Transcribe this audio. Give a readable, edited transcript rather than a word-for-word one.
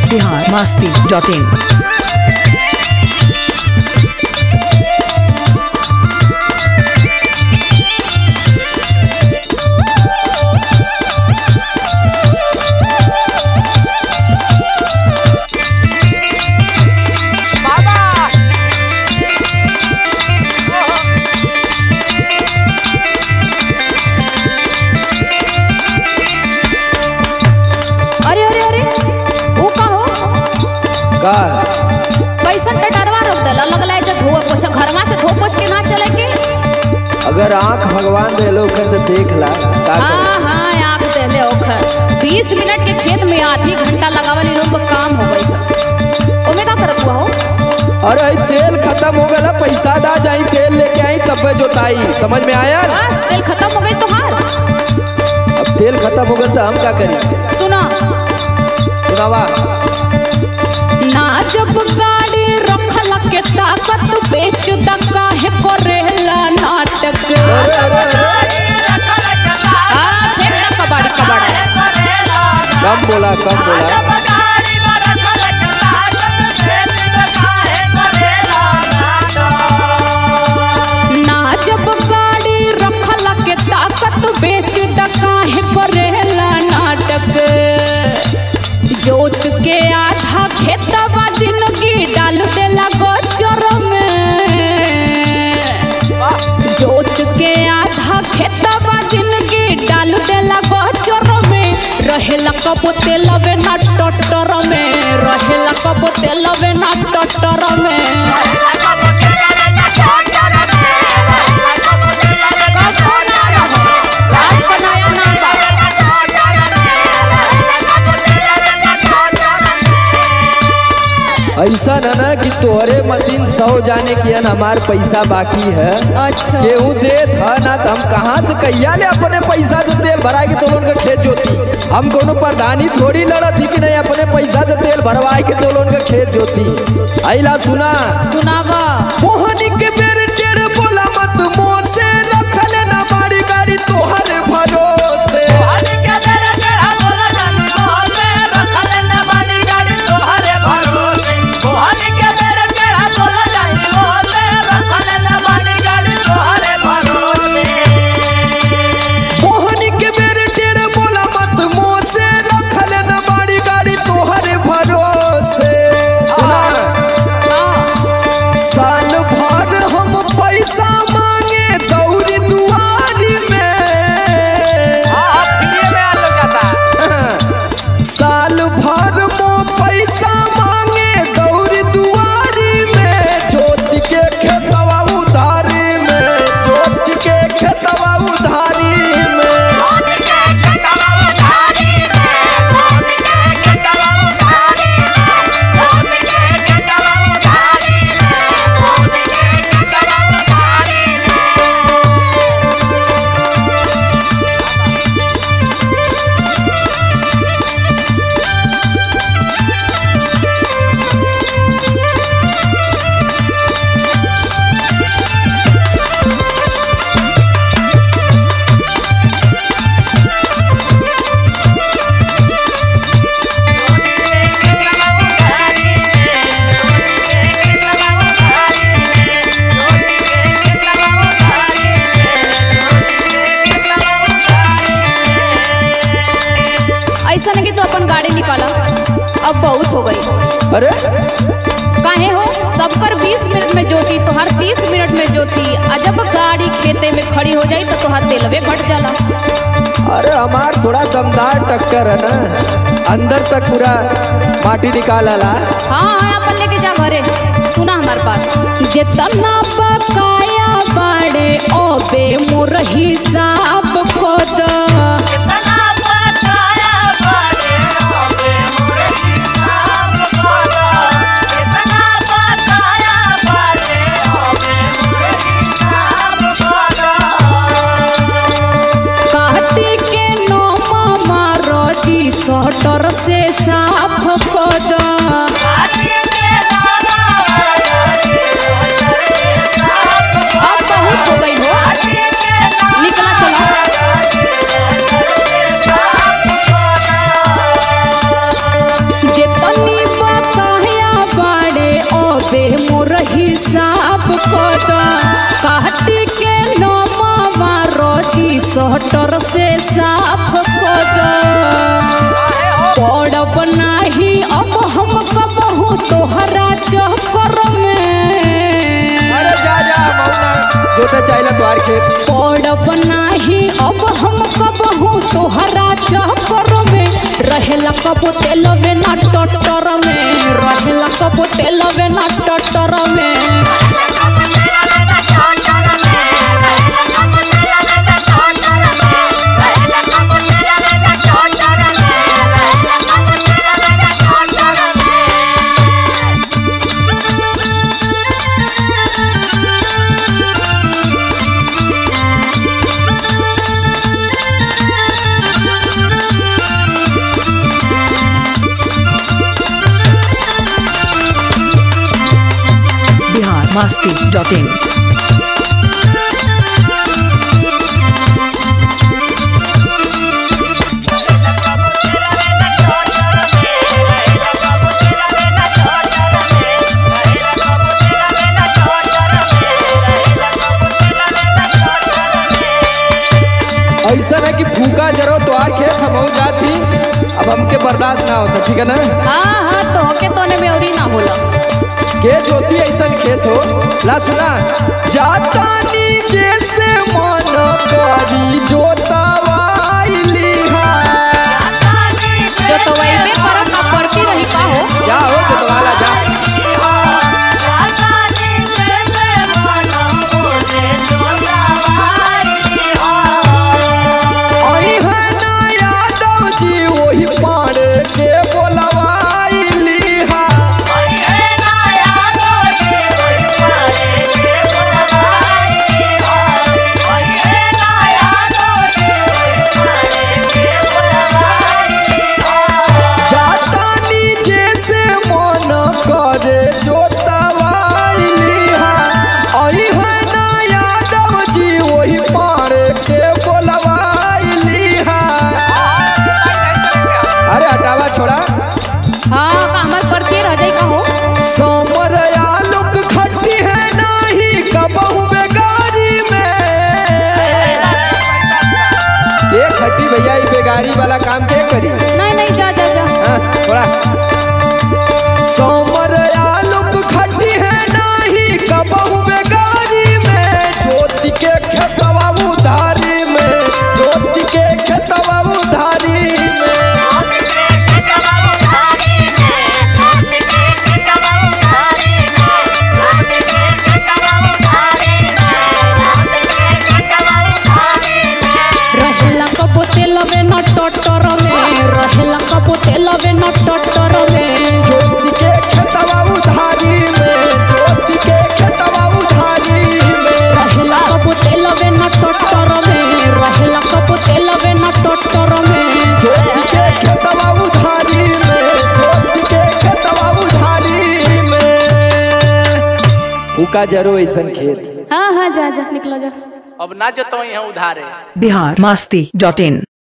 biharmasti.in। कैसन टटरवा रोक देला लगला है जो धो पोछ घरवा से धो पोछ के ना चले के। अगर आंख भगवान देलो ओखर तो देख ला का हाँ हाँ आँख देले ओखर 20 मिनट के खेत में आधी घंटा लगावल लोग को काम हो गई है। ओमे का करत हुआ हो? अरे तेल खत्म हो गया, पैसा दा जाई तेल लेके आई तब जोताई। समझ में आया? बस तेल खत्म हो गई तोहार। अब तेल खत्म हो गया तो हम क्या करें? सुना सुनावा। ना जब गाड़ी रखल के ताकत बेच द काहे करेला नाटक। हाँ फेंक द कबाड़ी कबाड़ा। कम बोला कम बोला। ना जब गाड़ी रखल के ताकत बेच द काहे करेला नाटक। जोत के आधा खेतवा जिंदगी डाल देला गोचर में। जोत के आधा खेतवा जिंदगी डाल देला गोचर में। रहेला कब तेलवे ना टटर में। रहेला कब तेलवे ना टटर में। आज का नया नाम बा। ऐसा ना कि तोहरे मतीन 100 जाने की हमार पैसा बाकी है। अच्छा केहू दे था ना तो हम कहाँ से कहिया ले अपने पैसा से तेल भराए के तो लोन का खेत जोती। हम कोनो प्रधानी थोड़ी लड़ा थी कि नहीं अपने पैसा से तेल भरवाए के तो लोन का खेत जोती। आइला सुना सुनावा। मोहनी के बेर टेढ़ बोला मत मुँह से रखल ना बाड़ी गाड़ी तोहरे भरोसे। मोहनी के बेर टेढ़ बोला मत मुँह से रखल ना बाड़ी गाड़ी तोहरे भरोसे। सुना साल भर हम पैसा मांगे दौड़ी दुआरी में। साल भर मो पैसा मांगे दौड़ी दुआरी में। ज्योति के खेतवा उधारी में। ज्योति के खेतवा उधारी में। ऐसा नहीं कि तू अपन गाड़ी निकाला अब बहुत हो गई। अरे काहे हो सबकर 20 मिनट में जोती तोहर 30 मिनट में जोती। आ जब गाड़ी खेते में खड़ी हो जाई तो तोहर तेलवे घट जाला। अरे हमार थोड़ा दमदार टक्कर है ना, अंदर तक पूरा माटी निकाल ला। हाँ हाँ अपन लेके जा घरे। सुना हमार बात। जितना बकाया बाड़े ओबे मोर हिसाब खुद। सटर से साफ कद। अब बहुत हो गई हो, निकला चला। जितनी हिसाब कद काटी के नमावा रोजी सटर से साफ कद पड़ब नाही अब हम कबहू तोहरा चक्कर में। अरे जा मौना जोते चाहिए तोहार खेत। पड़ब नाही अब हम कबहू तोहरा चक्कर में रहेला कबो तेलवे ना टटर में रहेला कबो तेलवे ना टटर में। masti.in ऐसा है कि फूका जरो तो आर खेत हम हो जाती अब हमके बर्दाश्त ना होता ठीक है ना। हाँ तो होके तो ने में औरी ना होला के जोती ऐसा खेत हो ला सुना जाता नीचे से मन करी जोतवाइली जो तो वही पे करत ना पड़ती रही का हो जा हो जोतवाला जा। बेगारी वाला काम के करी नहीं जा थोड़ा सोमर आलूक खटी है नहीं कबहू बेगारी में ज्योति के खेतवा उधारी में ज्योति के खेतवा उधारी में। रहेला कबो तेलवे ना टटर में रहेला कबो तेलवे ना टटर में ज्योति के खेतवा उधारी में ज्योति के खेतवा उधारी में रहेला कबो तेलवे ना टटर में रहेला कबो तेलवे ना टटर में ज्योति के खेतवा उधारी में ज्योति के खेतवा उधारी में। फूका जरो ऐसन खेत। हाँ जा निकलो जा अब ना जतो यहाँ उधारे बिहार masti.in